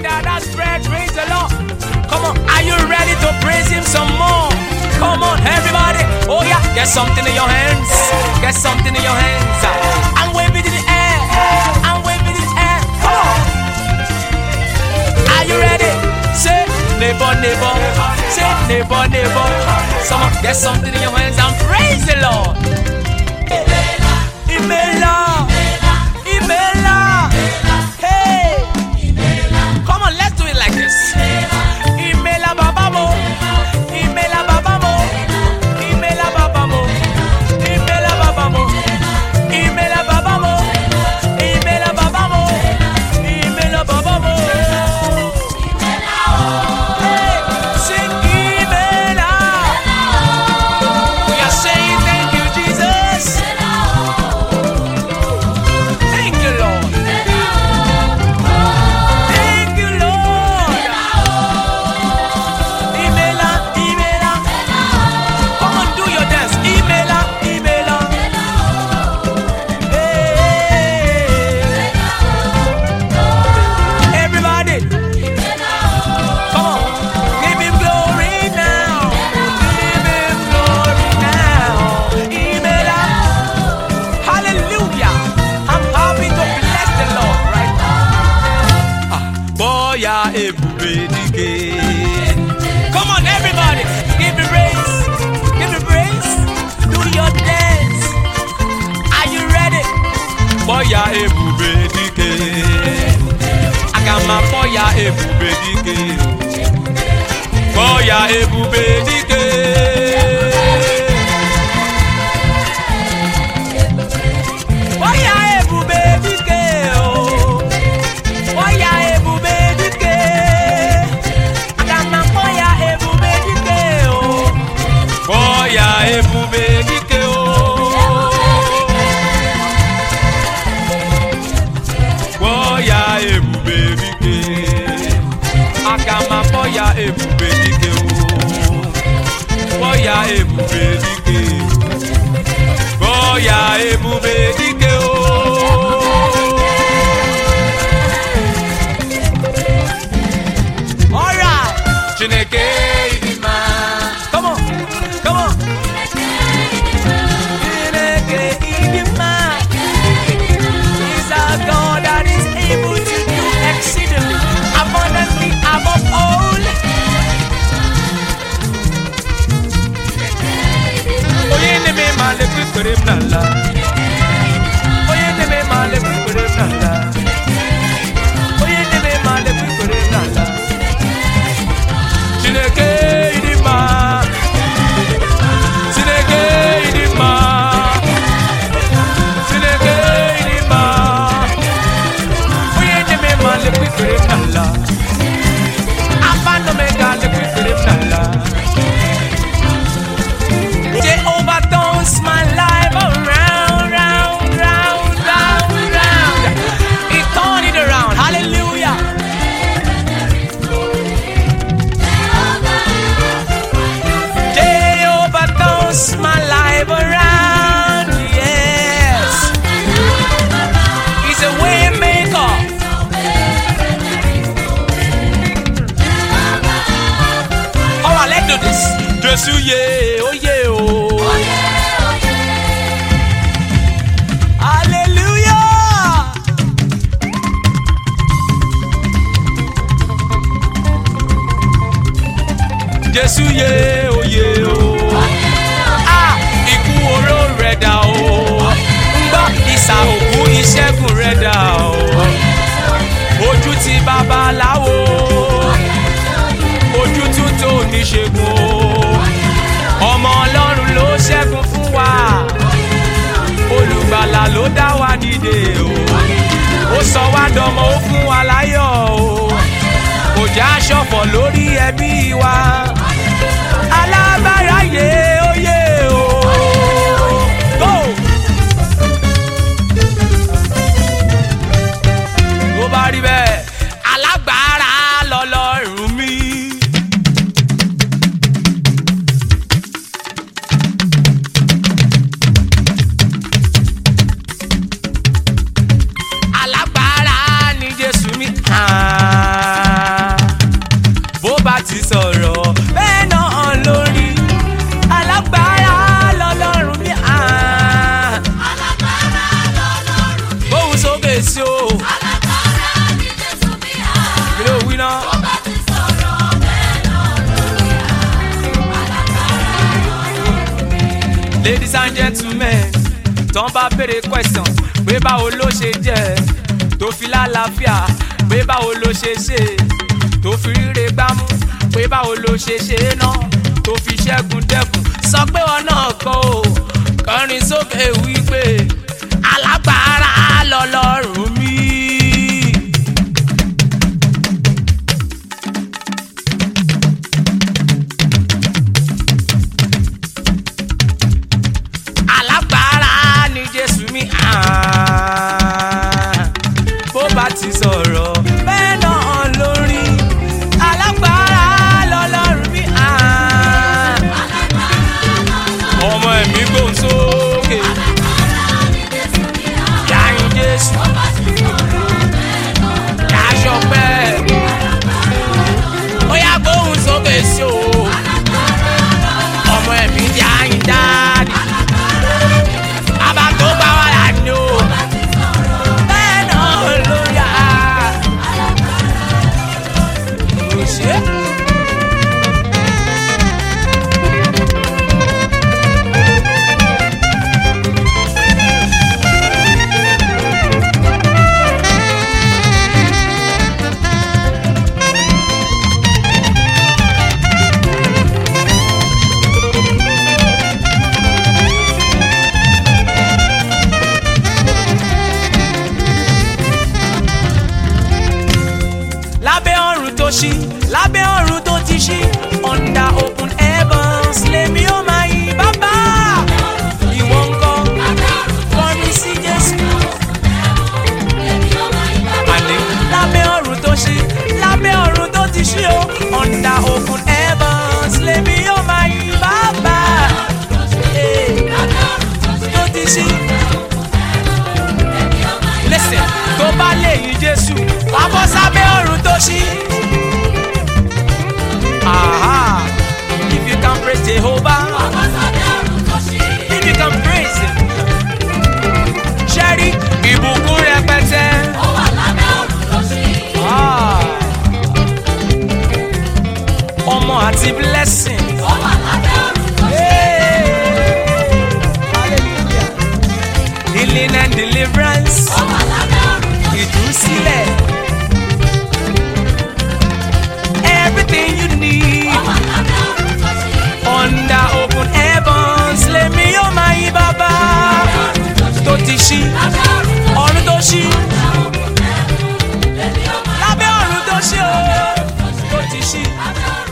wonder that spread. Praise the Lord. Come on, are you ready to praise Him some more? Come on, everybody. Oh yeah, get something in your hands. Get something in your hands. And wave it in the air. And wave it in the air. Come on. Are you ready? Say, neighbor, neighbor. Say, neighbor, neighbor. Someone get something in your hands and praise the Lord. Imela. Imela. Hey. Come on, let's do it like this. Imela babamo. Imela babamo. Imela babamo. Imela babamo. Imela babamo. Imela babamo. Imela babamo. Hey, sing Imela. We are saying thank you, Jesus. Thank you, Lord. Thank you, Lord. Imela, Imela. Come on, do your dance. Imela, Imela. Hey. Everybody. Come on. Give Him glory now. Give Him glory now. Imela. Hallelujah. I'm happy to bless the Lord right now. Boya ebubedike. Come on, everybody. Give me praise. Give me praise. Do your dance. Are you ready? Boya ebubedike. Agama boya ebubedike. Boya ebubedike. Boya ebubedike. Oh. Boya ebubedike. Agama boya ebubedike. Oh. Boya ebubedike. Oh. Boya ebubedike. Agama boya ebubedike. Oh. Boya ebubedike. Boya ebubedike. Oh. All right, Chineke idima. Come on, come on. Chineke idima. He's a God that is able to do exceedingly abundantly above all. Oye ne me male kwere mnala. Oye ne me male kwere mnala. Oye ne me male kwere mnala. Chineke idima. Chineke idima. Chineke idima. Oye ne me male kwere mnala. Afano me gale kwere mnala. Jehovah turns my life around, round, round, round, round. He turned it around. Hallelujah. Jehovah turns my life around. Yes. He's a way maker. All right, let's do this. Jesus, yeah, oh yeah, oh. Hallelujah. Jesus, yeah, oh yeah, oh. Ah, ikú oró rẹ̀ dà o. Ngbọ́ ìsà òkú ìṣẹ́gun rẹ̀ dà o. Ojú ti babaláwo. Ojú tún tó oníṣègùn o. Ọmọ Ọlọ́run ló ṣẹ́gun fún wa. Olùgbàlà ló dá wa dìde o. Ó sọ wá dọmọ, ó fún wa láyọ̀ o. Kò já ṣọ̀fọ̀ lórí ẹbí wa. Alágbára sí o. Kí ló wí náà? Ladies and gentlemen, tán bá béèrè question pé báwo ló ṣe jẹ́ tó fi lálàáfíà, pé báwo ló ṣe ṣe tó fi ríre gbámú, pé báwo ló ṣe ṣe náà tó fi ṣẹ́gun dẹ́kun, sọ pé wọn náà kọ́ o, kọrin sókè wípé alágbára lọ́lọ́run mi. Bó bá ti sọ̀rọ̀ bẹ́ẹ̀ náà lórí alágbára lọ́lọ́run mi. Ọmọ ẹ̀mí gbóhùn sókè yáyìn Jésù yáṣọpẹ́ ó yá gbóhùn sókè sí o. Ọmọ ẹ̀mí yáyìn dáàdì àbá tó bá wà lánàá o. Lábẹ́ ọ̀run tó ti ṣí under open heavens lèmi ó máa yí bàbá. Ìwọ ńkọ́ kọrin sí Jésù. Àní lábẹ́ ọ̀run tó ṣí, lábẹ́ ọ̀run tó ti ṣí o under open heavens lèmi ó máa yí bàbá. Tó ti ṣí. Listen, tó bá lè yí Jésù wá bọ́ sábẹ́ ọ̀run tó ṣí. Aha! If you can praise Jehovah, if you can praise Him, Sherry, ìbùkún rẹpẹtẹ. Ọmọ àti blessing. Hallelujah. Healing and deliverance. Ìtúsílẹ̀. Everything you need under open heavens lèmi yóò máa yí bàbá. Tó ti ṣí ọ̀run tó ṣí lábẹ́ ọ̀run tó ṣí o tó ti ṣí.